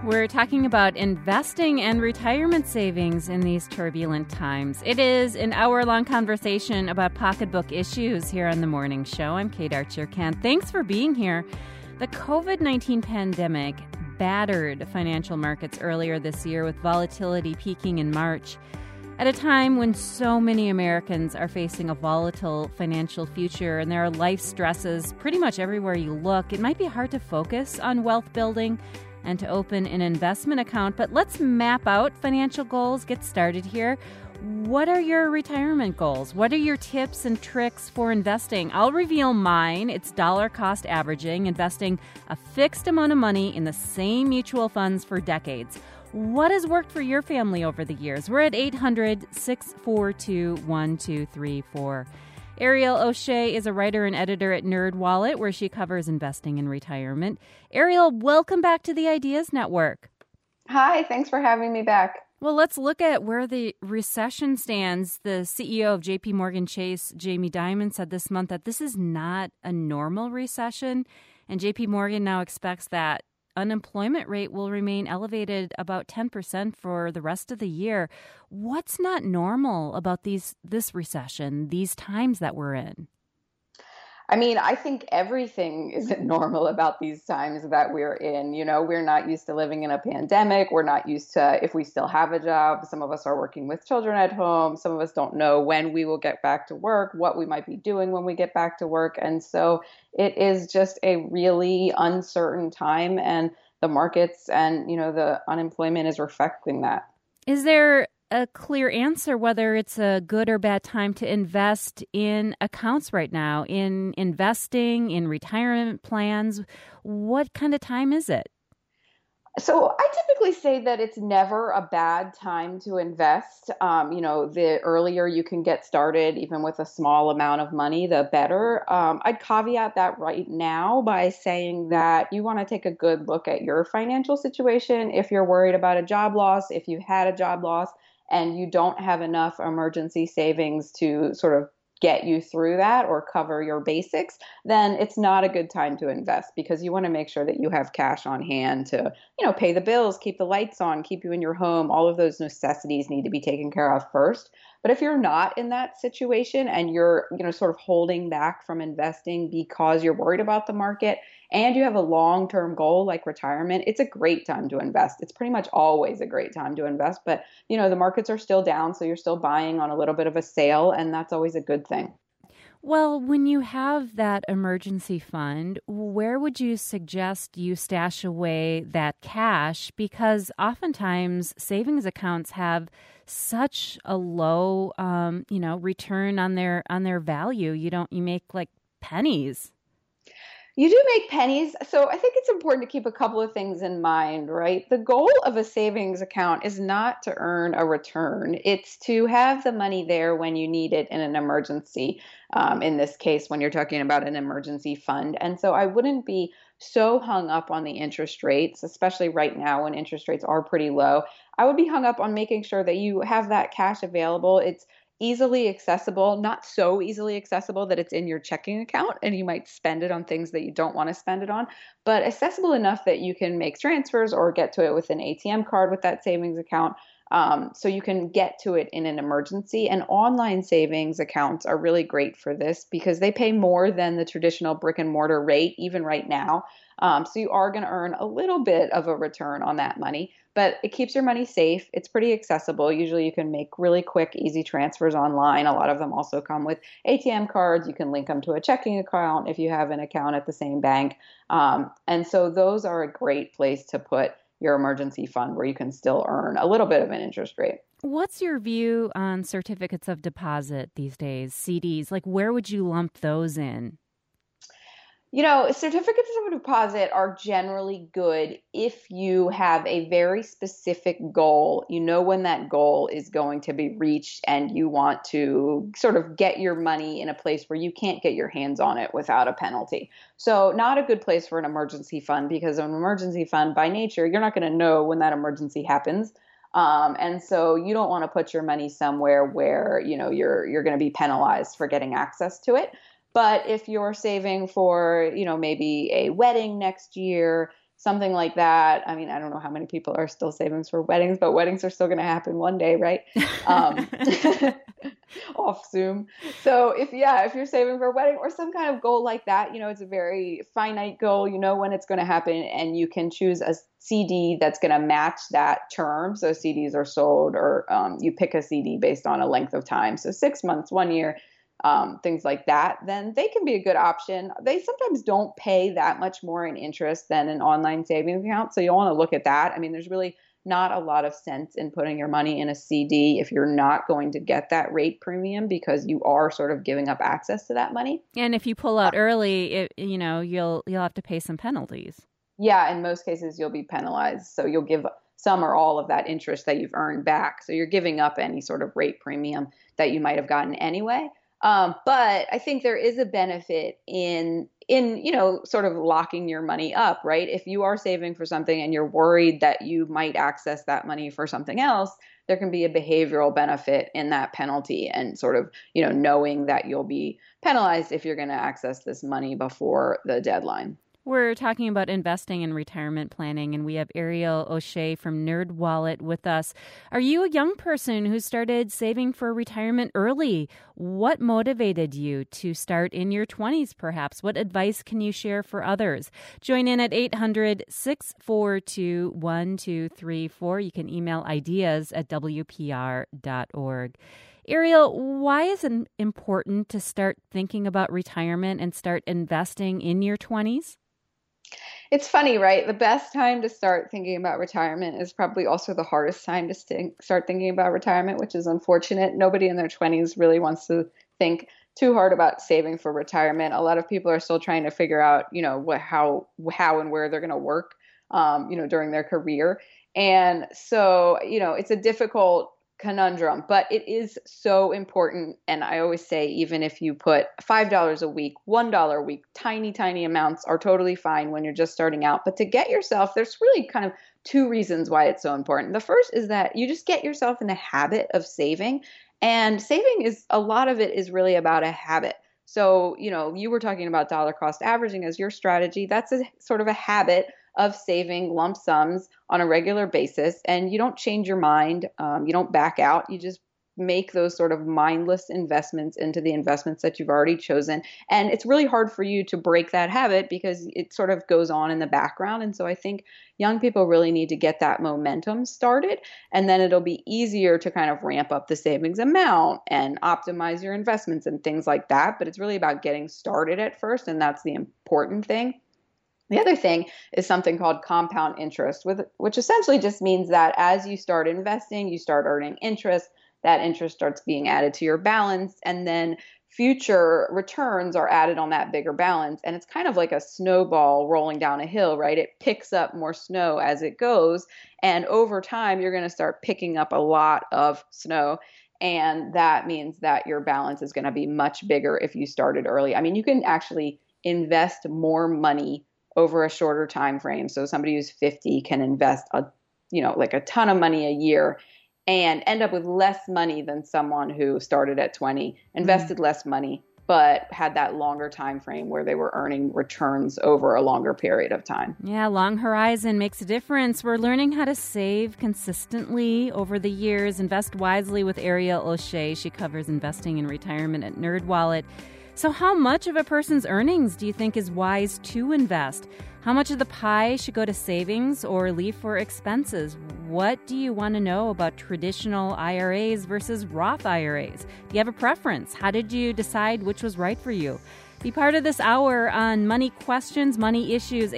We're talking about investing and retirement savings in these turbulent times. It is an hour-long conversation about pocketbook issues here on The Morning Show. I'm Kate Archer-Kent. Thanks for being here. The COVID-19 pandemic battered financial markets earlier this year with volatility peaking in March. At a time when so many Americans are facing a volatile financial future and there are life stresses pretty much everywhere you look, it might be hard to focus on wealth building and to open an investment account. But let's map out financial goals, get started here. What are your retirement goals? What are your tips and tricks for investing? I'll reveal mine. It's dollar cost averaging, investing a fixed amount of money in the same mutual funds for decades. What has worked for your family over the years? We're at 800-642-1234. Ariel O'Shea is a writer and editor at NerdWallet, where she covers investing and retirement. Ariel, welcome back to the Ideas Network. Hi, thanks for having me back. Well, let's look at where the recession stands. The CEO of JP Morgan Chase, Jamie Dimon, said this month that this is not a normal recession, and JP Morgan now expects that unemployment rate will remain elevated about 10% for the rest of the year. What's not normal about this recession, these times that we're in? I mean, I think everything isn't normal about these times that we're in. You know, we're not used to living in a pandemic. We're not used to, if we still have a job, some of us are working with children at home. Some of us don't know when we will get back to work, what we might be doing when we get back to work. And so it is just a really uncertain time, and the markets and, you know, the unemployment is reflecting that. Is there a clear answer whether it's a good or bad time to invest in accounts right now, in investing, in retirement plans? What kind of time is it? So I typically say that it's never a bad time to invest. The earlier you can get started, even with a small amount of money, the better. I'd caveat that right now by saying that you want to take a good look at your financial situation. If you're worried about a job loss, if you had a job loss, and you don't have enough emergency savings to sort of get you through that or cover your basics, then it's not a good time to invest, because you want to make sure that you have cash on hand to, pay the bills, keep the lights on, keep you in your home. All of those necessities need to be taken care of first. But if you're not in that situation and you're, sort of holding back from investing because you're worried about the market and you have a long-term goal like retirement, it's a great time to invest. It's pretty much always a great time to invest. But, the markets are still down, so you're still buying on a little bit of a sale, and that's always a good thing. Well, when you have that emergency fund, where would you suggest you stash away that cash? Because oftentimes savings accounts have such a low, return on their value. You make like pennies. You do make pennies. So I think it's important to keep a couple of things in mind, right? The goal of a savings account is not to earn a return. It's to have the money there when you need it in an emergency. In this case, when you're talking about an emergency fund. And so I wouldn't be so hung up on the interest rates, especially right now when interest rates are pretty low. I would be hung up on making sure that you have that cash available. It's easily accessible, not so easily accessible that it's in your checking account and you might spend it on things that you don't want to spend it on, but accessible enough that you can make transfers or get to it with an ATM card with that savings account. So you can get to it in an emergency. And online savings accounts are really great for this because they pay more than the traditional brick and mortar rate, even right now. So you are going to earn a little bit of a return on that money, but it keeps your money safe. It's pretty accessible. Usually you can make really quick, easy transfers online. A lot of them also come with ATM cards. You can link them to a checking account if you have an account at the same bank. And so those are a great place to put your emergency fund where you can still earn a little bit of an interest rate. What's your view on certificates of deposit these days, CDs? Like, where would you lump those in? Certificates of deposit are generally good if you have a very specific goal. You know when that goal is going to be reached and you want to sort of get your money in a place where you can't get your hands on it without a penalty. So not a good place for an emergency fund, because an emergency fund by nature, you're not going to know when that emergency happens. And so you don't want to put your money somewhere where, you're going to be penalized for getting access to it. But if you're saving for, maybe a wedding next year, something like that. I mean, I don't know how many people are still saving for weddings, but weddings are still going to happen one day, right? Off Zoom. So if you're saving for a wedding or some kind of goal like that, it's a very finite goal, when it's going to happen, and you can choose a CD that's going to match that term. So CDs are sold, or you pick a CD based on a length of time. So 6 months, 1 year, things like that, then they can be a good option. They sometimes don't pay that much more in interest than an online savings account. So you'll want to look at that. I mean, there's really not a lot of sense in putting your money in a CD if you're not going to get that rate premium, because you are sort of giving up access to that money. And if you pull out early, you'll have to pay some penalties. Yeah, in most cases you'll be penalized. So you'll give some or all of that interest that you've earned back. So you're giving up any sort of rate premium that you might have gotten anyway. But I think there is a benefit in sort of locking your money up, right? If you are saving for something and you're worried that you might access that money for something else, there can be a behavioral benefit in that penalty, and sort of, knowing that you'll be penalized if you're going to access this money before the deadline. We're talking about investing in retirement planning, and we have Ariel O'Shea from NerdWallet with us. Are you a young person who started saving for retirement early? What motivated you to start in your 20s, perhaps? What advice can you share for others? Join in at 800-642-1234. You can email ideas@wpr.org. Ariel, why is it important to start thinking about retirement and start investing in your 20s? It's funny, right? The best time to start thinking about retirement is probably also the hardest time to start thinking about retirement, which is unfortunate. Nobody in their 20s really wants to think too hard about saving for retirement. A lot of people are still trying to figure out, how and where they're going to work, during their career. And so, it's a difficult conundrum, but it is so important. And I always say, even if you put $5 a week, $1 a week, tiny amounts are totally fine when you're just starting out. But to get yourself, there's really kind of two reasons why it's so important. The first is that you just get yourself in the habit of saving, and saving a lot of it is really about a habit. So, you were talking about dollar cost averaging as your strategy. That's a sort of a habit of saving lump sums on a regular basis, and you don't change your mind. You don't back out. You just make those sort of mindless investments into the investments that you've already chosen. And it's really hard for you to break that habit because it sort of goes on in the background. And so I think young people really need to get that momentum started, and then it'll be easier to kind of ramp up the savings amount and optimize your investments and things like that. But it's really about getting started at first, and that's the important thing. The other thing is something called compound interest, which essentially just means that as you start investing, you start earning interest. That interest starts being added to your balance, and then future returns are added on that bigger balance. And it's kind of like a snowball rolling down a hill, right? It picks up more snow as it goes. And over time, you're going to start picking up a lot of snow. And that means that your balance is going to be much bigger if you started early. I mean, you can actually invest more money over a shorter time frame. So somebody who's 50 can invest a ton of money a year and end up with less money than someone who started at 20, invested less money, but had that longer time frame where they were earning returns over a longer period of time. Yeah, long horizon makes a difference. We're learning how to save consistently over the years. Invest wisely with Ariel O'Shea. She covers investing in retirement at NerdWallet. So how much of a person's earnings do you think is wise to invest? How much of the pie should go to savings or leave for expenses? What do you want to know about traditional IRAs versus Roth IRAs? Do you have a preference? How did you decide which was right for you? Be part of this hour on money questions, money issues,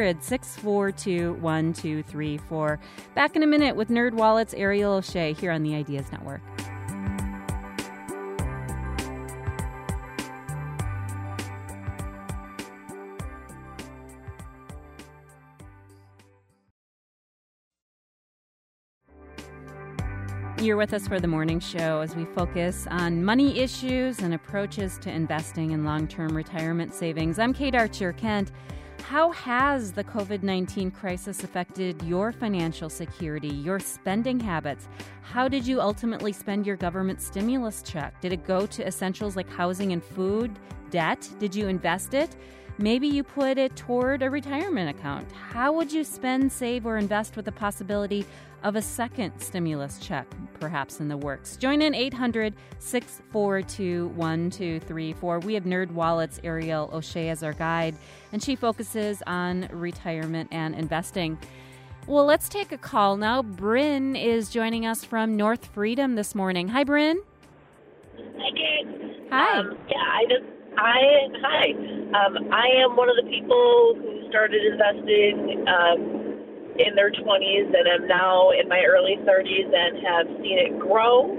800-642-1234. Back in a minute with NerdWallet's Ariel O'Shea here on the Ideas Network. You're with us for the morning show as we focus on money issues and approaches to investing in long-term retirement savings. I'm Kate Archer-Kent. How has the COVID-19 crisis affected your financial security, your spending habits? How did you ultimately spend your government stimulus check? Did it go to essentials like housing and food, debt? Did you invest it? Maybe you put it toward a retirement account. How would you spend, save, or invest with the possibility of a second stimulus check, perhaps in the works? Join in 800-642-1234. We have NerdWallet's Ariel O'Shea as our guide, and she focuses on retirement and investing. Well, let's take a call now. Bryn is joining us from North Freedom this morning. Hi, Bryn. Hi, Kate. Hi. Hi. I am one of the people who started investing in their 20s and am now in my early 30s and have seen it grow.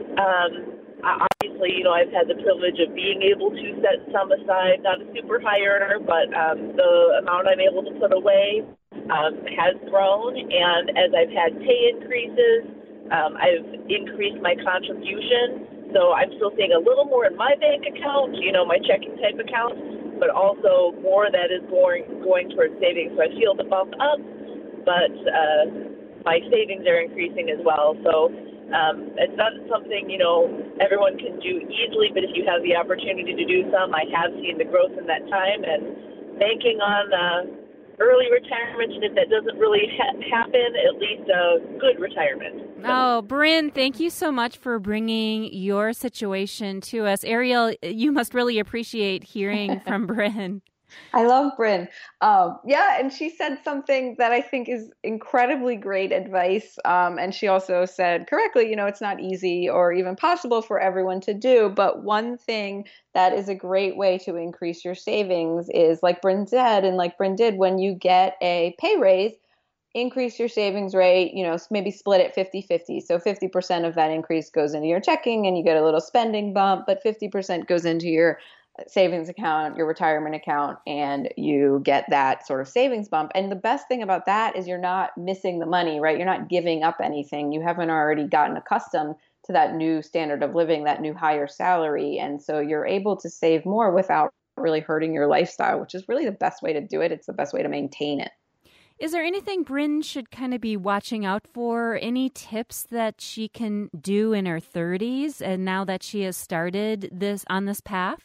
Obviously, I've had the privilege of being able to set some aside, not a super high earner, but the amount I'm able to put away has grown. And as I've had pay increases, I've increased my contribution. So I'm still seeing a little more in my bank account, my checking type account, but also more that is going towards savings. So I feel the bump up, but my savings are increasing as well. So it's not something, everyone can do easily, but if you have the opportunity to do some, I have seen the growth in that time, and banking on early retirement, and if that doesn't really happen, at least a good retirement. Oh, Bryn, thank you so much for bringing your situation to us. Ariel, you must really appreciate hearing from Bryn. I love Bryn. And she said something that I think is incredibly great advice. And she also said correctly, it's not easy or even possible for everyone to do. But one thing that is a great way to increase your savings is, like Bryn said, and like Bryn did, when you get a pay raise, increase your savings rate, maybe split it 50-50. So 50% of that increase goes into your checking and you get a little spending bump, but 50% goes into your savings account, your retirement account, and you get that sort of savings bump. And the best thing about that is you're not missing the money, right? You're not giving up anything. You haven't already gotten accustomed to that new standard of living, that new higher salary. And so you're able to save more without really hurting your lifestyle, which is really the best way to do it. It's the best way to maintain it. Is there anything Bryn should kind of be watching out for? Any tips that she can do in her 30s and now that she has started this path?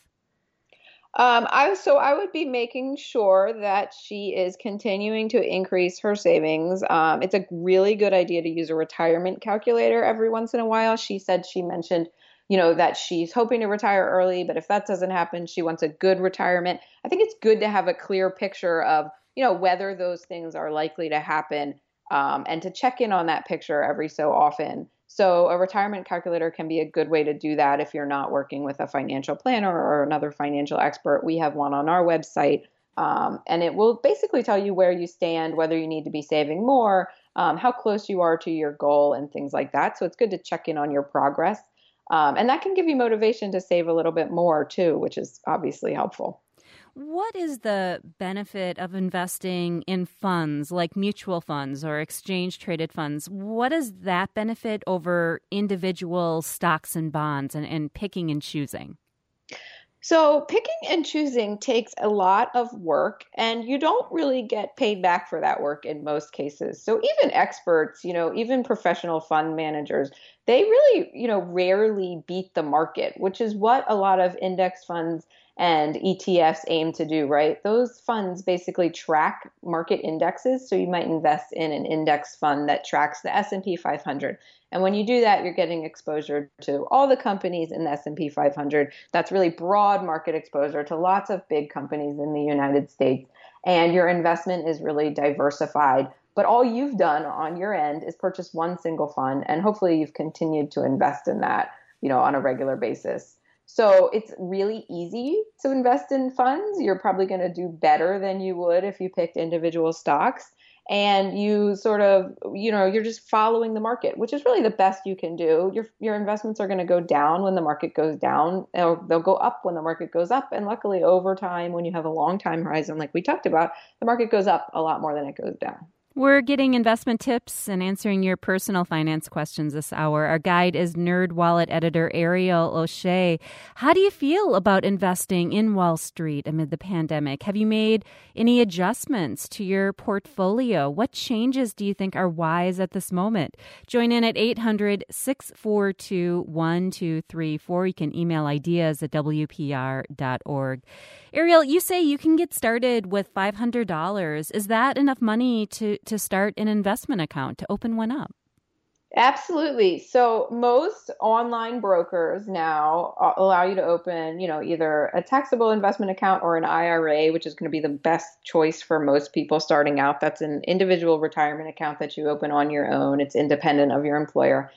I would be making sure that she is continuing to increase her savings. It's a really good idea to use a retirement calculator every once in a while. She mentioned, that she's hoping to retire early, but if that doesn't happen, she wants a good retirement. I think it's good to have a clear picture of, whether those things are likely to happen, and to check in on that picture every so often. So a retirement calculator can be a good way to do that if you're not working with a financial planner or another financial expert. We have one on our website, and it will basically tell you where you stand, whether you need to be saving more, how close you are to your goal, and things like that. So it's good to check in on your progress. And that can give you motivation to save a little bit more too, which is obviously helpful. What is the benefit of investing in funds like mutual funds or exchange-traded funds? What is that benefit over individual stocks and bonds and picking and choosing? So picking and choosing takes a lot of work, and you don't really get paid back for that work in most cases. So even experts, even professional fund managers, they really, rarely beat the market, which is what a lot of index funds and ETFs aim to do, right? Those funds basically track market indexes. So you might invest in an index fund that tracks the S&P 500. And when you do that, you're getting exposure to all the companies in the S&P 500. That's really broad market exposure to lots of big companies in the United States. And your investment is really diversified. But all you've done on your end is purchase one single fund. And hopefully you've continued to invest in that, on a regular basis. So it's really easy to invest in funds. You're probably going to do better than you would if you picked individual stocks. And you sort of, you're just following the market, which is really the best you can do. Your investments are going to go down when the market goes down, or they'll go up when the market goes up. And luckily, over time, when you have a long time horizon like we talked about, the market goes up a lot more than it goes down. We're getting investment tips and answering your personal finance questions this hour. Our guide is NerdWallet editor Ariel O'Shea. How do you feel about investing in Wall Street amid the pandemic? Have you made any adjustments to your portfolio? What changes do you think are wise at this moment? Join in at 800-642-1234. You can email ideas at WPR.org. Ariel, you say you can get started with $500. Is that enough money to start an investment account, to open one up? Absolutely. So most online brokers now allow you to open, either a taxable investment account or an IRA, which is going to be the best choice for most people starting out. That's an individual retirement account that you open on your own. It's independent of your employer.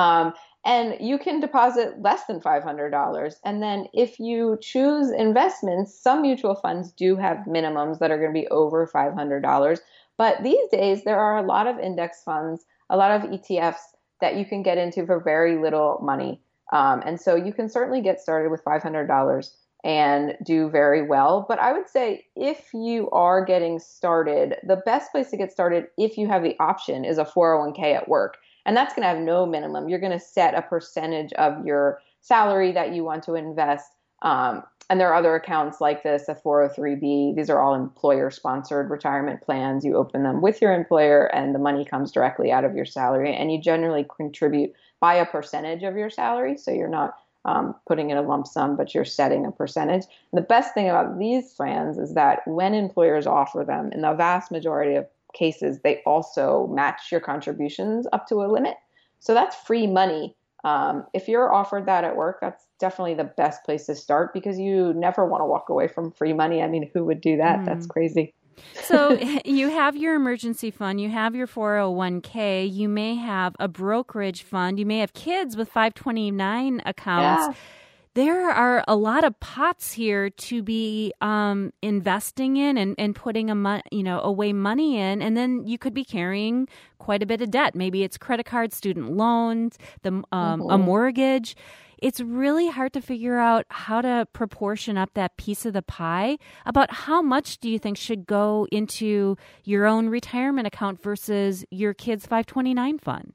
And you can deposit less than $500. And then if you choose investments, some mutual funds do have minimums that are going to be over $500. But these days, there are a lot of index funds, a lot of ETFs that you can get into for very little money. And so you can certainly get started with $500 and do very well. But I would say if you are getting started, the best place to get started, if you have the option, is a 401k at work. And that's going to have no minimum. You're going to set a percentage of your salary that you want to invest. And there are other accounts like this, a 403b. These are all employer-sponsored retirement plans. You open them with your employer, and the money comes directly out of your salary. And you generally contribute by a percentage of your salary. So you're not putting in a lump sum, but you're setting a percentage. And the best thing about these plans is that when employers offer them, in the vast majority of cases, they also match your contributions up to a limit. So that's free money. If you're offered that at work, that's definitely the best place to start because you never want to walk away from free money. I mean, who would do that? That's crazy. So you have your emergency fund, you have your 401k, you may have a brokerage fund, you may have kids with 529 accounts. Yeah. There are a lot of pots here to be investing in and putting away money in, and then you could be carrying quite a bit of debt. Maybe it's credit cards, student loans, a mortgage. It's really hard to figure out how to proportion up that piece of the pie. About how much do you think should go into your own retirement account versus your kid's 529 fund?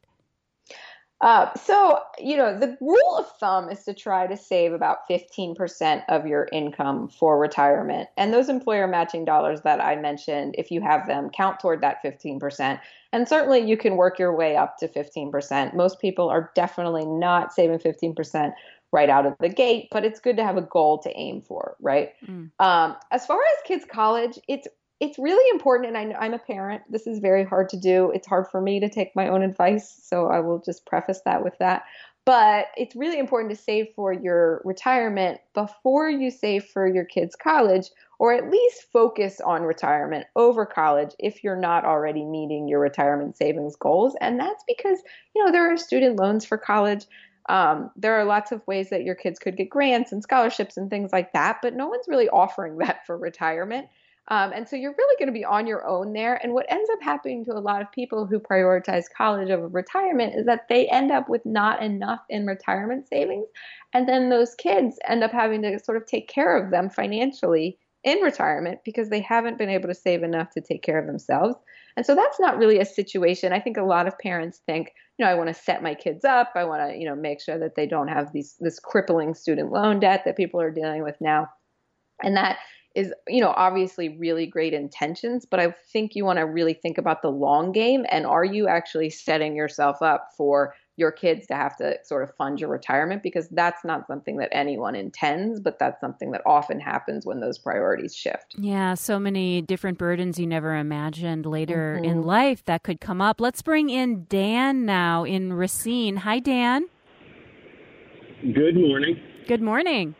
The rule of thumb is to try to save about 15% of your income for retirement. And those employer matching dollars that I mentioned, if you have them, count toward that 15%. And certainly you can work your way up to 15%. Most people are definitely not saving 15% right out of the gate, but it's good to have a goal to aim for, right? As far as kids' college, it's really important, and I'm a parent. This is very hard to do. It's hard for me to take my own advice, so I will just preface that with that. But it's really important to save for your retirement before you save for your kids' college, or at least focus on retirement over college if you're not already meeting your retirement savings goals. And that's because, there are student loans for college. There are lots of ways that your kids could get grants and scholarships and things like that, but no one's really offering that for retirement. And so you're really going to be on your own there. And what ends up happening to a lot of people who prioritize college over retirement is that they end up with not enough in retirement savings. And then those kids end up having to sort of take care of them financially in retirement because they haven't been able to save enough to take care of themselves. And so that's not really a situation. I think a lot of parents think, I want to set my kids up. I want to, make sure that they don't have this crippling student loan debt that people are dealing with now. And that is, obviously really great intentions, but I think you want to really think about the long game. And are you actually setting yourself up for your kids to have to sort of fund your retirement? Because that's not something that anyone intends, but that's something that often happens when those priorities shift. Yeah, so many different burdens you never imagined later in life that could come up. Let's bring in Dan now in Racine. Hi, Dan. Good morning. Good morning.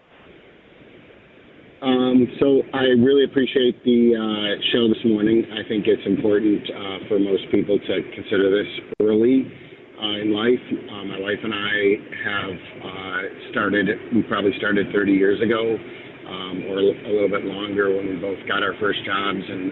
So I really appreciate the show this morning. I think it's important for most people to consider this early in life. My wife and I have we probably started 30 years ago, or a little bit longer when we both got our first jobs. And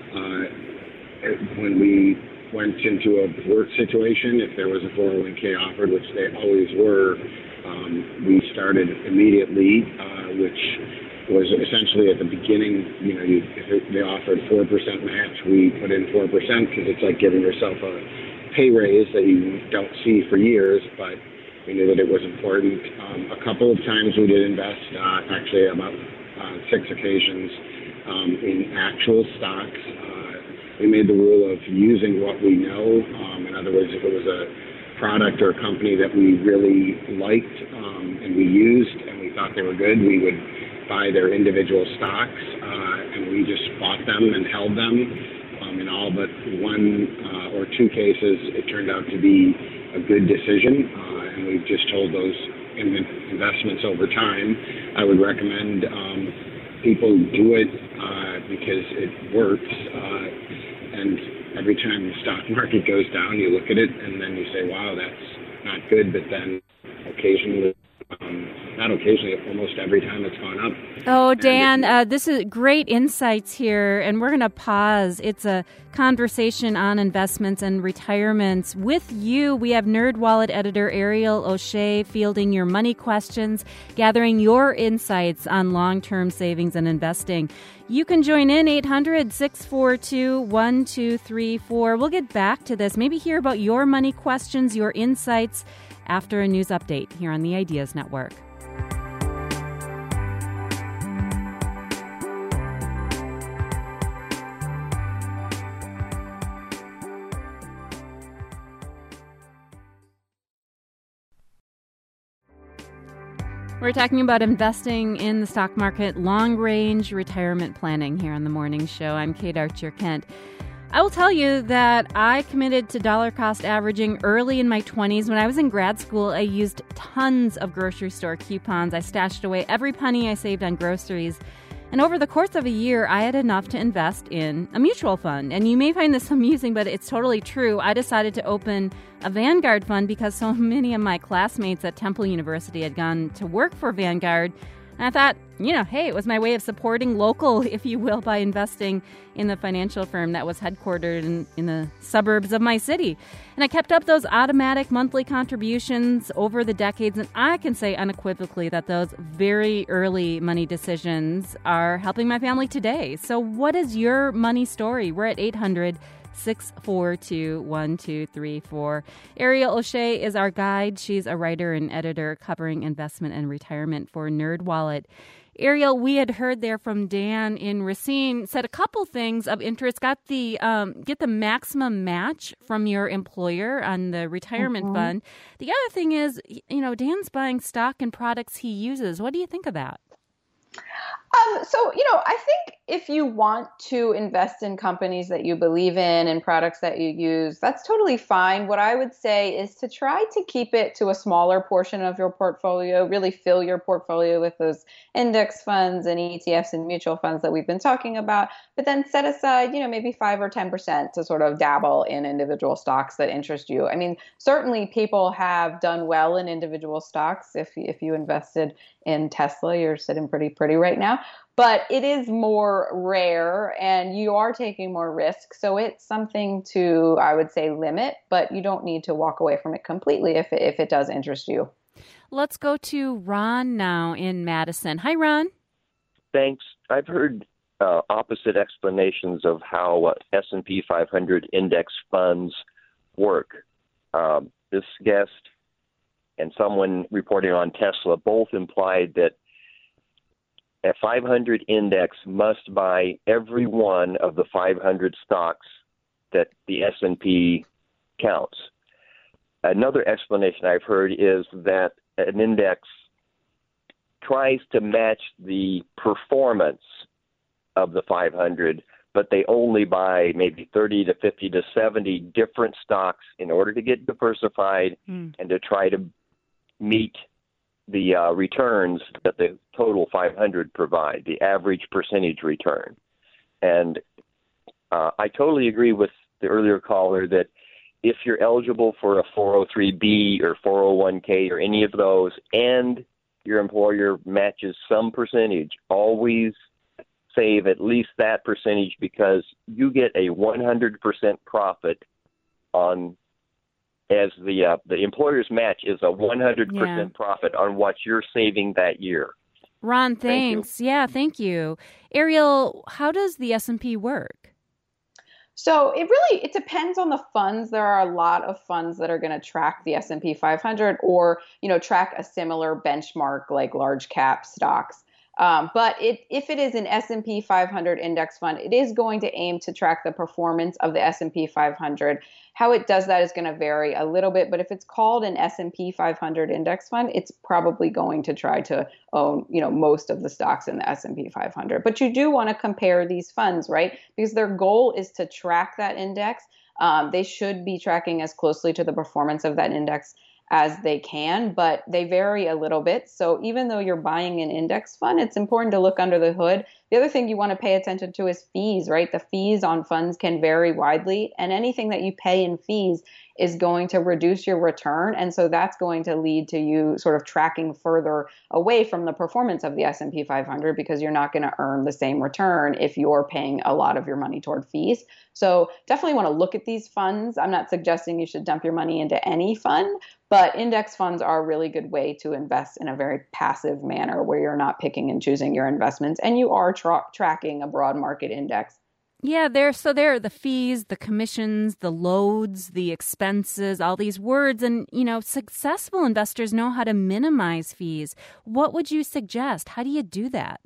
when we went into a work situation, if there was a 401k offered, which they always were, we started immediately, which was essentially at the beginning, if they offered 4% match, we put in 4% because it's like giving yourself a pay raise that you don't see for years, but we knew that it was important. A couple of times we did invest, actually about 6 occasions, in actual stocks. We made the rule of using what we know. In other words, if it was a product or a company that we really liked and we used and we thought they were good, we would buy their individual stocks, and we just bought them and held them. In all but 1 or 2 cases, it turned out to be a good decision, and we've just told those investments over time. I would recommend people do it because it works, and every time the stock market goes down, you look at it and then you say, wow, that's not good, but then occasionally, not occasionally, almost every time it's gone up. Oh, Dan, this is great insights here, and we're going to pause. It's a conversation on investments and retirements. With you, we have NerdWallet editor Ariel O'Shea fielding your money questions, gathering your insights on long-term savings and investing. You can join in 800-642-1234. We'll get back to this, maybe hear about your money questions, your insights, after a news update here on the Ideas Network. We're talking about investing in the stock market, long-range retirement planning here on the morning show. I'm Kate Archer-Kent. I will tell you that I committed to dollar cost averaging early in my 20s. When I was in grad school, I used tons of grocery store coupons. I stashed away every penny I saved on groceries. And over the course of a year, I had enough to invest in a mutual fund. And you may find this amusing, but it's totally true. I decided to open a Vanguard fund because so many of my classmates at Temple University had gone to work for Vanguard. And I thought, hey, it was my way of supporting local, if you will, by investing in the financial firm that was headquartered in the suburbs of my city. And I kept up those automatic monthly contributions over the decades, and I can say unequivocally that those very early money decisions are helping my family today. So what is your money story? We're at 800-642-1234. Ariel O'Shea is our guide. She's a writer and editor covering investment and retirement for NerdWallet. Ariel, we had heard there from Dan in Racine, said a couple things of interest. Got the get the maximum match from your employer on the retirement fund. The other thing is, Dan's buying stock and products he uses. What do you think of that? I think if you want to invest in companies that you believe in and products that you use, that's totally fine. What I would say is to try to keep it to a smaller portion of your portfolio, really fill your portfolio with those index funds and ETFs and mutual funds that we've been talking about, but then set aside, maybe 5 or 10% to sort of dabble in individual stocks that interest you. I mean, certainly people have done well in individual stocks. If you invested in Tesla, you're sitting pretty right now. But it is more rare and you are taking more risk. So it's something to, I would say, limit, but you don't need to walk away from it completely if it does interest you. Let's go to Ron now in Madison. Hi, Ron. Thanks. I've heard opposite explanations of how S&P 500 index funds work. This guest and someone reporting on Tesla both implied that a 500 index must buy every one of the 500 stocks that the S&P counts. Another explanation I've heard is that an index tries to match the performance of the 500, but they only buy maybe 30 to 50 to 70 different stocks in order to get diversified and to try to meet the returns that the total 500 provide, the average percentage return. And I totally agree with the earlier caller that if you're eligible for a 403B or 401K or any of those, and your employer matches some percentage, always save at least that percentage because you get a 100% profit on, as the employer's match is a 100% profit on what you're saving that year. Ron, thanks. Yeah, thank you. Ariel, how does the S&P work? So it depends on the funds. There are a lot of funds that are going to track the S&P 500 or, track a similar benchmark like large cap stocks. But if it is an S&P 500 index fund, it is going to aim to track the performance of the S&P 500. How it does that is going to vary a little bit, but if it's called an S&P 500 index fund, it's probably going to try to own, most of the stocks in the S&P 500. But you do want to compare these funds, right? Because their goal is to track that index. They should be tracking as closely to the performance of that index as they can, but they vary a little bit. So even though you're buying an index fund, it's important to look under the hood. The other thing you want to pay attention to is fees, right? The fees on funds can vary widely, and anything that you pay in fees is going to reduce your return. And so that's going to lead to you sort of tracking further away from the performance of the S&P 500 because you're not going to earn the same return if you're paying a lot of your money toward fees. So definitely want to look at these funds. I'm not suggesting you should dump your money into any fund, but index funds are a really good way to invest in a very passive manner where you're not picking and choosing your investments and you are tracking a broad market index. Yeah, there are the fees, the commissions, the loads, the expenses, all these words. And, successful investors know how to minimize fees. What would you suggest? How do you do that?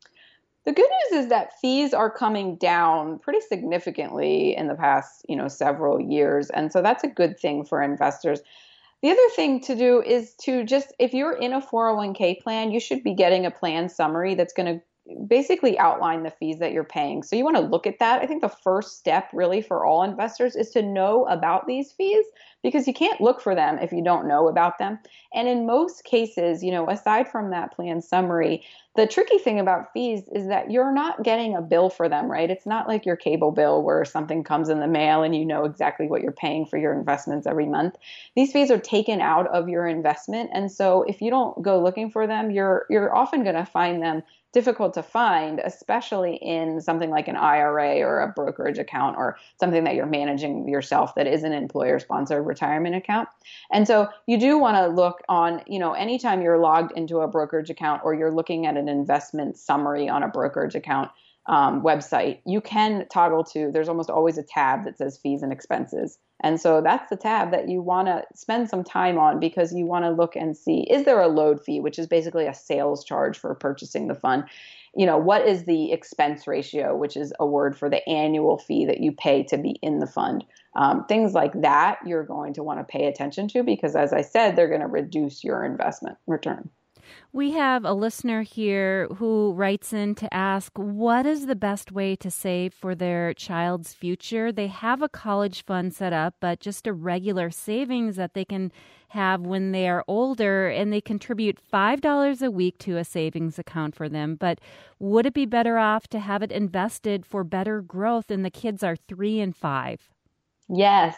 The good news is that fees are coming down pretty significantly in the past, several years. And so that's a good thing for investors. The other thing to do is to if you're in a 401k plan, you should be getting a plan summary that's going to basically outline the fees that you're paying. So you want to look at that. I think the first step really for all investors is to know about these fees because you can't look for them if you don't know about them. And in most cases, aside from that plan summary, the tricky thing about fees is that you're not getting a bill for them, right? It's not like your cable bill where something comes in the mail and you know exactly what you're paying for your investments every month. These fees are taken out of your investment. And so if you don't go looking for them, you're often going to find them difficult to find, especially in something like an IRA or a brokerage account or something that you're managing yourself that is an employer-sponsored retirement account. And so you do want to look on, anytime you're logged into a brokerage account or you're looking at an investment summary on a brokerage account website, you can toggle to, there's almost always a tab that says fees and expenses. And so that's the tab that you want to spend some time on because you want to look and see, is there a load fee, which is basically a sales charge for purchasing the fund? What is the expense ratio, which is a word for the annual fee that you pay to be in the fund? Things like that you're going to want to pay attention to because, as I said, they're going to reduce your investment return. We have a listener here who writes in to ask, what is the best way to save for their child's future? They have a college fund set up, but just a regular savings that they can have when they are older, and they contribute $5 a week to a savings account for them. But would it be better off to have it invested for better growth? And the kids are 3 and 5. Yes.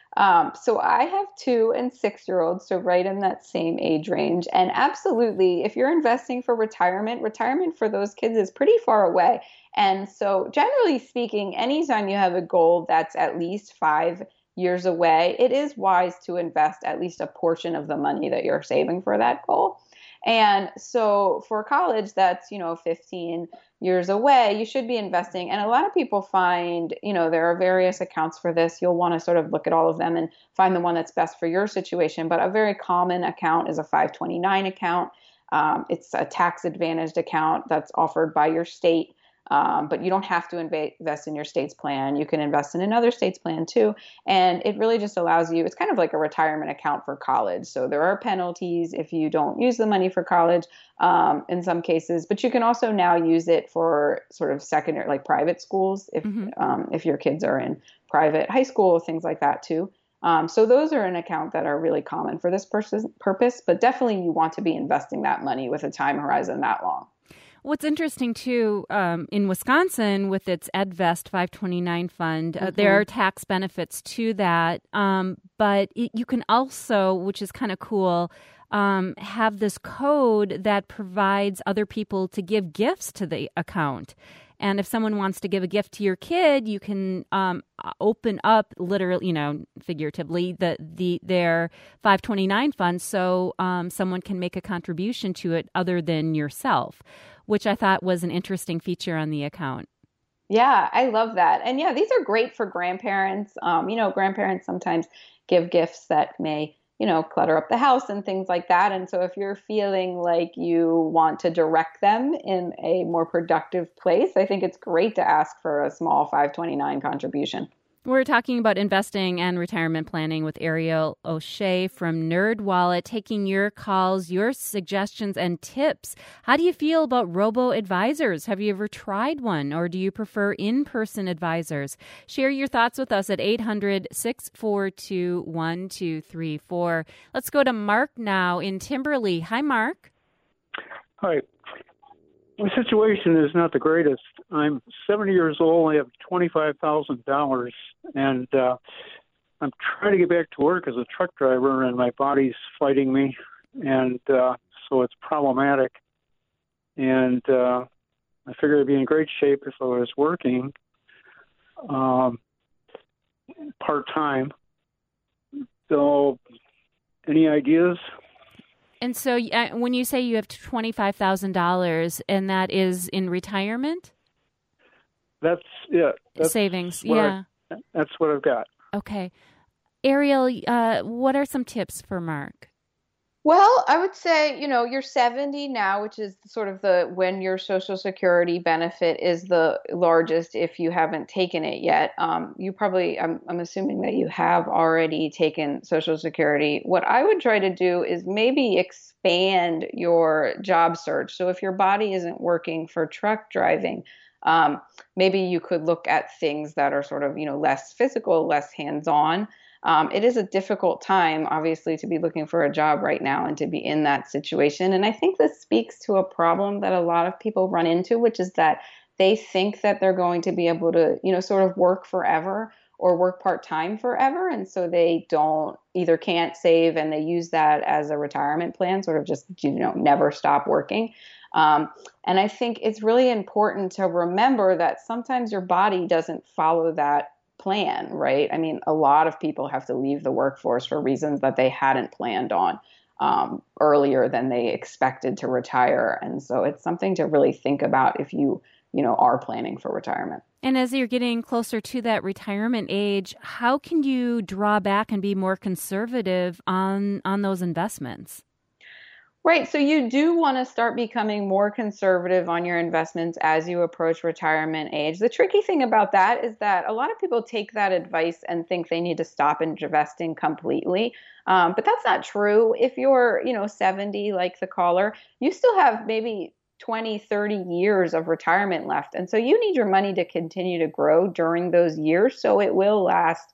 So I have 2 and 6-year-olds, so right in that same age range. And absolutely, if you're investing for retirement for those kids is pretty far away. And so generally speaking, anytime you have a goal that's at least 5 years away, it is wise to invest at least a portion of the money that you're saving for that goal. And so for college, that's, 15 years away, you should be investing. And a lot of people find, there are various accounts for this. You'll want to sort of look at all of them and find the one that's best for your situation. But a very common account is a 529 account. It's a tax advantaged account that's offered by your state. But you don't have to invest in your state's plan. You can invest in another state's plan too. And it really just allows you, it's kind of like a retirement account for college. So there are penalties if you don't use the money for college in some cases, but you can also now use it for sort of secondary, like private schools, if your kids are in private high school, things like that too. So those are an account that are really common for this purpose, but definitely you want to be investing that money with a time horizon that long. What's interesting, too, in Wisconsin with its EdVest 529 fund, there are tax benefits to that. But you can also, which is kind of cool, have this code that provides other people to give gifts to the account. And if someone wants to give a gift to your kid, you can open up, literally, figuratively, their 529 fund so someone can make a contribution to it other than yourself, which I thought was an interesting feature on the account. Yeah, I love that. And yeah, these are great for grandparents. Grandparents sometimes give gifts that may, clutter up the house and things like that. And so if you're feeling like you want to direct them in a more productive place, I think it's great to ask for a small 529 contribution. We're talking about investing and retirement planning with Ariel O'Shea from NerdWallet, taking your calls, your suggestions, and tips. How do you feel about robo-advisors? Have you ever tried one, or do you prefer in-person advisors? Share your thoughts with us at 800-642-1234. Let's go to Mark now in Timberlea. Hi, Mark. Hi. My situation is not the greatest. I'm 70 years old. I have $25,000, and I'm trying to get back to work as a truck driver, and my body's fighting me, and so it's problematic. And I figured I'd be in great shape if I was working part-time. So any ideas? And so when you say you have $25,000 and that is in retirement? That's savings, yeah. That's what I've got. Okay. Ariel, what are some tips for Mark? Well, I would say, you're 70 now, which is sort of when your Social Security benefit is the largest if you haven't taken it yet. You probably, I'm assuming that you have already taken Social Security. What I would try to do is maybe expand your job search. So if your body isn't working for truck driving, maybe you could look at things that are sort of, less physical, less hands-on. It is a difficult time, obviously, to be looking for a job right now and to be in that situation. And I think this speaks to a problem that a lot of people run into, which is that they think that they're going to be able to, sort of work forever or work part-time forever. And so they can't save, and they use that as a retirement plan, sort of just, never stop working. And I think it's really important to remember that sometimes your body doesn't follow that plan, right? I mean, a lot of people have to leave the workforce for reasons that they hadn't planned on earlier than they expected to retire. And so it's something to really think about if you are planning for retirement. And as you're getting closer to that retirement age, how can you draw back and be more conservative on those investments? Right. So you do want to start becoming more conservative on your investments as you approach retirement age. The tricky thing about that is that a lot of people take that advice and think they need to stop investing completely. But that's not true. If you're, 70, like the caller, you still have maybe 20, 30 years of retirement left. And so you need your money to continue to grow during those years. So it will last,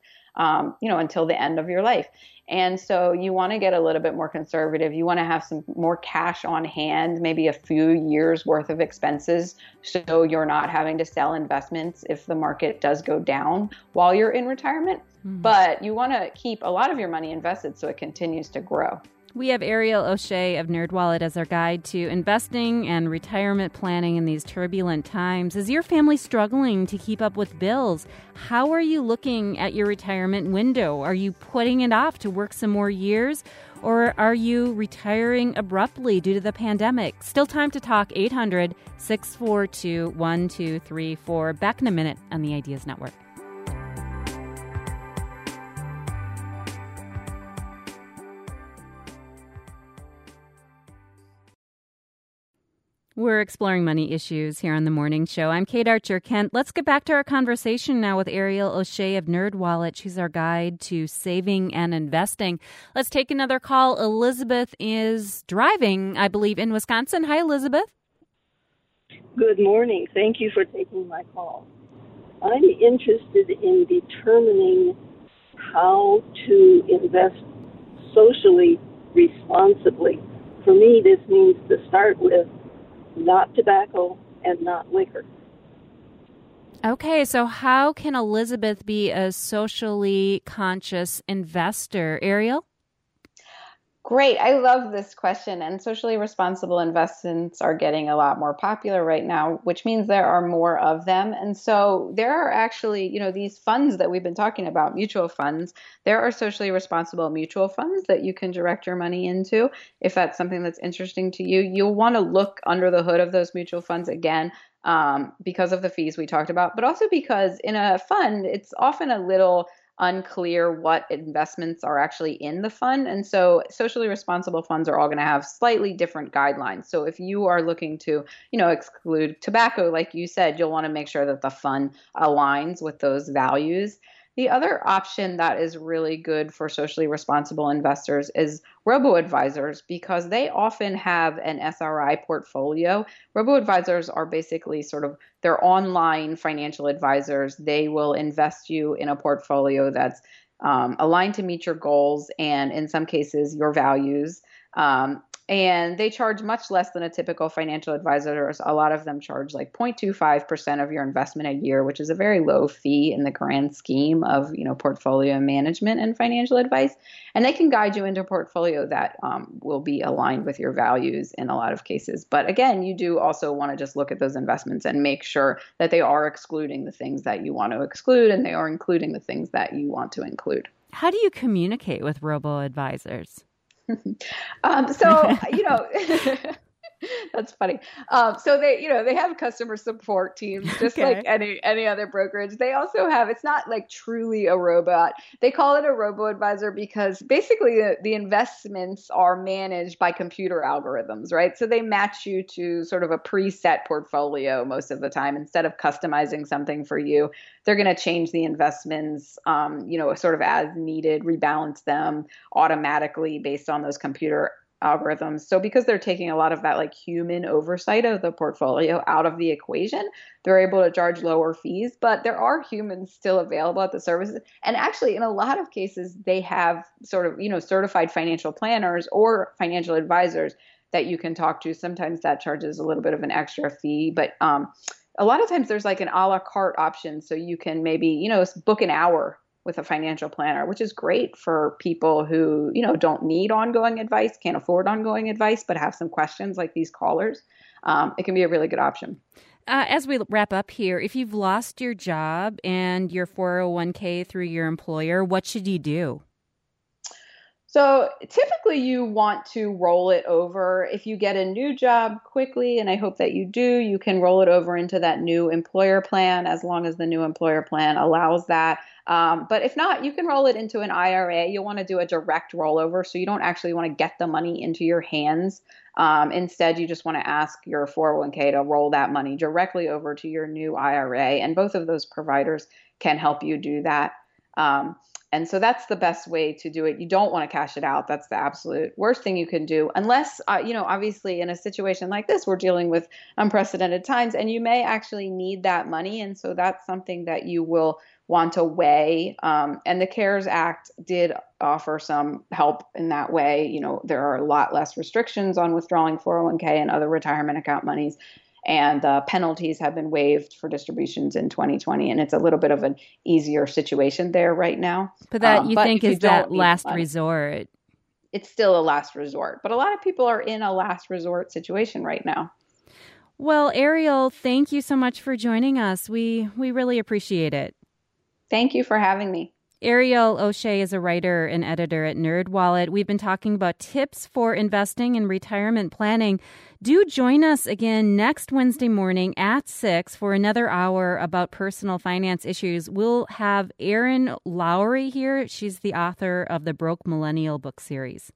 until the end of your life. And so you want to get a little bit more conservative. You want to have some more cash on hand, maybe a few years worth of expenses, so you're not having to sell investments if the market does go down while you're in retirement. Mm-hmm. But you want to keep a lot of your money invested so it continues to grow. We have Ariel O'Shea of NerdWallet as our guide to investing and retirement planning in these turbulent times. Is your family struggling to keep up with bills? How are you looking at your retirement window? Are you putting it off to work some more years? Or are you retiring abruptly due to the pandemic? Still time to talk. 800-642-1234. Back in a minute on the Ideas Network. We're exploring money issues here on The Morning Show. I'm Kate Archer-Kent. Let's get back to our conversation now with Ariel O'Shea of NerdWallet. She's our guide to saving and investing. Let's take another call. Elizabeth is driving, I believe, in Wisconsin. Hi, Elizabeth. Good morning. Thank you for taking my call. I'm interested in determining how to invest socially responsibly. For me, this means to start with not tobacco and not liquor. Okay, so how can Elizabeth be a socially conscious investor? Ariel? Great. I love this question. And socially responsible investments are getting a lot more popular right now, which means there are more of them. And so there are actually, these funds that we've been talking about, mutual funds. There are socially responsible mutual funds that you can direct your money into. If that's something that's interesting to you, you'll want to look under the hood of those mutual funds again. Because of the fees we talked about, but also because in a fund, it's often a little unclear what investments are actually in the fund. And so socially responsible funds are all going to have slightly different guidelines. So if you are looking to, exclude tobacco, like you said, you'll want to make sure that the fund aligns with those values. The other option that is really good for socially responsible investors is robo-advisors, because they often have an SRI portfolio. Robo-advisors are basically they're online financial advisors. They will invest you in a portfolio that's aligned to meet your goals and in some cases your values. And they charge much less than a typical financial advisor. A lot of them charge like 0.25% of your investment a year, which is a very low fee in the grand scheme of, portfolio management and financial advice. And they can guide you into a portfolio that will be aligned with your values in a lot of cases. But again, you do also want to just look at those investments and make sure that they are excluding the things that you want to exclude and they are including the things that you want to include. How do you communicate with robo-advisors? That's funny. So they have customer support teams, just like any other brokerage. They also have, it's not like truly a robot. They call it a robo-advisor because basically the investments are managed by computer algorithms, right? So they match you to sort of a preset portfolio most of the time. Instead of customizing something for you, they're going to change the investments, sort of as needed, rebalance them automatically based on those computer algorithms. So because they're taking a lot of that like human oversight of the portfolio out of the equation, they're able to charge lower fees, but there are humans still available at the services. And actually in a lot of cases, they have sort of, certified financial planners or financial advisors that you can talk to. Sometimes that charges a little bit of an extra fee, but a lot of times there's like an a la carte option. So you can maybe, book an hour with a financial planner, which is great for people who, don't need ongoing advice, can't afford ongoing advice, but have some questions like these callers. It can be a really good option. As we wrap up here, if you've lost your job and your 401k through your employer, what should you do? So typically you want to roll it over. If you get a new job quickly, and I hope that you do, you can roll it over into that new employer plan as long as the new employer plan allows that. But if not, you can roll it into an IRA. You'll want to do a direct rollover, so you don't actually want to get the money into your hands. Instead, you just want to ask your 401k to roll that money directly over to your new IRA. And both of those providers can help you do that. And so that's the best way to do it. You don't want to cash it out. That's the absolute worst thing you can do, unless, obviously in a situation like this, we're dealing with unprecedented times and you may actually need that money. And so that's something that you will want to weigh. And the CARES Act did offer some help in that way. There are a lot less restrictions on withdrawing 401k and other retirement account monies. And penalties have been waived for distributions in 2020. And it's a little bit of an easier situation there right now. But that you think is that last resort? It's still a last resort. But a lot of people are in a last resort situation right now. Well, Ariel, thank you so much for joining us. We really appreciate it. Thank you for having me. Ariel O'Shea is a writer and editor at NerdWallet. We've been talking about tips for investing and retirement planning. Do join us again next Wednesday morning at 6 for another hour about personal finance issues. We'll have Erin Lowry here. She's the author of the Broke Millennial book series.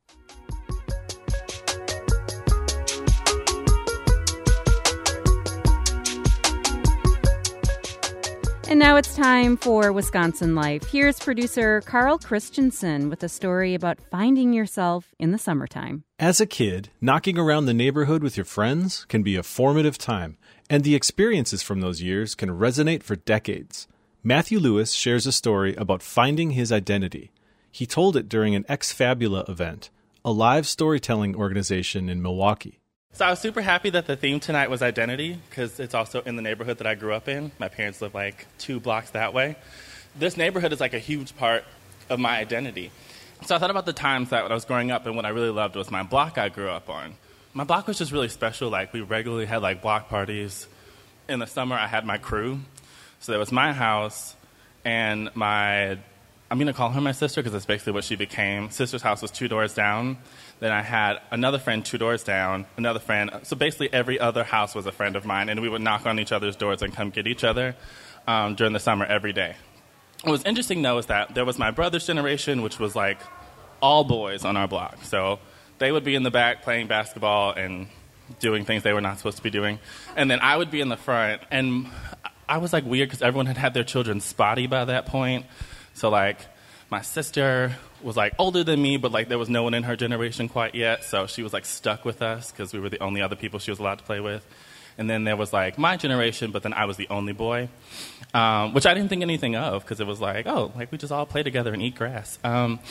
And now it's time for Wisconsin Life. Here's producer Carl Christensen with a story about finding yourself in the summertime. As a kid, knocking around the neighborhood with your friends can be a formative time, and the experiences from those years can resonate for decades. Matthew Lewis shares a story about finding his identity. He told it during an Ex Fabula event, a live storytelling organization in Milwaukee. So I was super happy that the theme tonight was identity, because it's also in the neighborhood that I grew up in. My parents live like 2 blocks that way. This neighborhood is like a huge part of my identity. So I thought about the times that when I was growing up, and what I really loved was my block I grew up on. My block was just really special. Like, we regularly had, like, block parties. In the summer, I had my crew. So there was my house, and I'm going to call her my sister because that's basically what she became. Sister's house was 2 doors down. Then I had another friend 2 doors down, another friend. So basically every other house was a friend of mine, and we would knock on each other's doors and come get each other during the summer every day. What was interesting, though, is that there was my brother's generation, which was, like, all boys on our block. So they would be in the back playing basketball and doing things they were not supposed to be doing. And then I would be in the front. And I was, like, weird because everyone had had their children spotty by that point. So, like, my sister was, like, older than me, but, like, there was no one in her generation quite yet. So she was, like, stuck with us because we were the only other people she was allowed to play with. And then there was, like, my generation, but then I was the only boy, which I didn't think anything of because it was like, oh, like, we just all play together and eat grass. And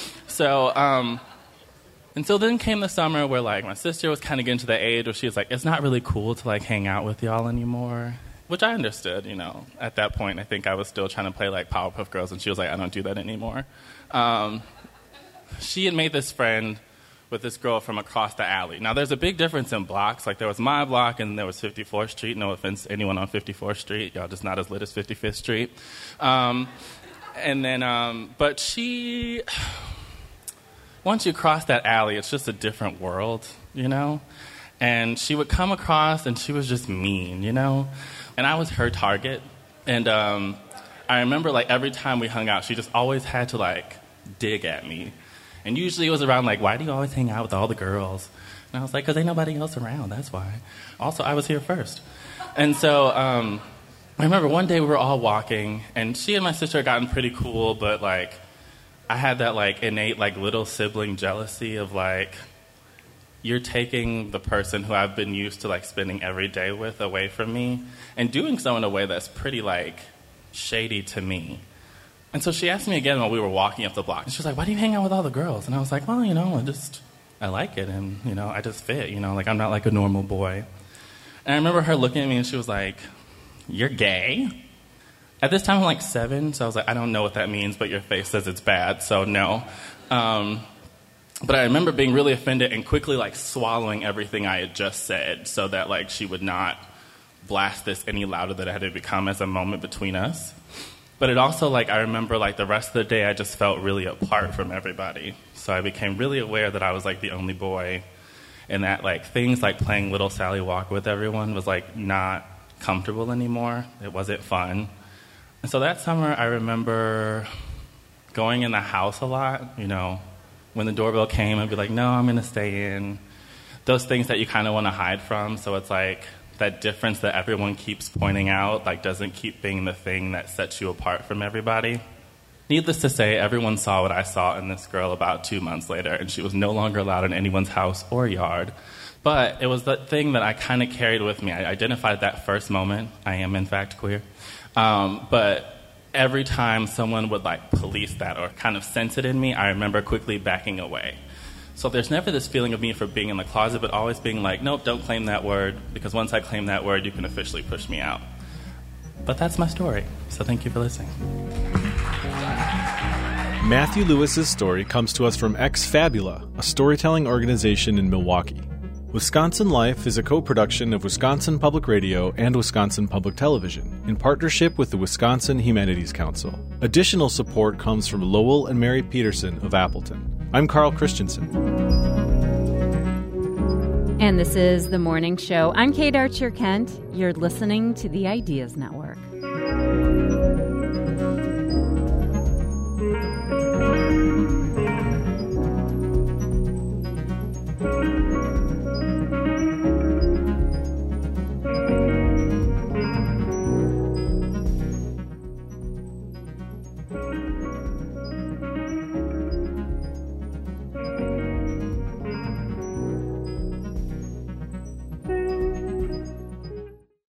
so then came the summer where, like, my sister was kind of getting to the age where she was like, it's not really cool to, like, hang out with y'all anymore, which I understood, you know. At that point, I think I was still trying to play, like, Powerpuff Girls, and she was like, I don't do that anymore. She had made this friend with this girl from across the alley. Now, there's a big difference in blocks. Like, there was my block, and there was 54th Street. No offense to anyone on 54th Street. Y'all just not as lit as 55th Street. But she... Once you cross that alley, it's just a different world, you know? And she would come across, and she was just mean, you know? And I was her target. And I remember, like, every time we hung out, she just always had to, like, dig at me. And usually it was around, like, why do you always hang out with all the girls? And I was like, because ain't nobody else around, that's why. Also, I was here first. And so I remember one day we were all walking, and she and my sister had gotten pretty cool, but, like, I had that, like, innate, like, little sibling jealousy of, like, you're taking the person who I've been used to, like, spending every day with away from me and doing so in a way that's pretty, like, shady to me. And so she asked me again while we were walking up the block. And she was like, why do you hang out with all the girls? And I was like, well, you know, I like it. And, you know, I just fit, you know, like, I'm not like a normal boy. And I remember her looking at me and she was like, you're gay? At this time, I'm like 7, so I was like, I don't know what that means, but your face says it's bad, so no. But I remember being really offended and quickly, like, swallowing everything I had just said so that, like, she would not blast this any louder than it had become as a moment between us. But it also, like, I remember, like, the rest of the day I just felt really apart from everybody. So I became really aware that I was, like, the only boy and that, like, things like playing Little Sally Walker with everyone was, like, not comfortable anymore. It wasn't fun. And so that summer I remember going in the house a lot, you know. When the doorbell came, I'd be like, no, I'm going to stay in. Those things that you kind of want to hide from. So it's like that difference that everyone keeps pointing out, like, doesn't keep being the thing that sets you apart from everybody. Needless to say, everyone saw what I saw in this girl about 2 months later, and she was no longer allowed in anyone's house or yard. But it was the thing that I kind of carried with me. I identified that first moment. I am, in fact, queer. But every time someone would, like, police that or kind of sense it in me, I remember quickly backing away. So there's never this feeling of me for being in the closet, but always being like, nope, don't claim that word, because once I claim that word, you can officially push me out. But that's my story, so thank you for listening. Matthew Lewis's story comes to us from Ex Fabula, a storytelling organization in Milwaukee. Wisconsin Life is a co-production of Wisconsin Public Radio and Wisconsin Public Television in partnership with the Wisconsin Humanities Council. Additional support comes from Lowell and Mary Peterson of Appleton. I'm Carl Christensen. And this is The Morning Show. I'm Kate Archer-Kent. You're listening to the Ideas Network.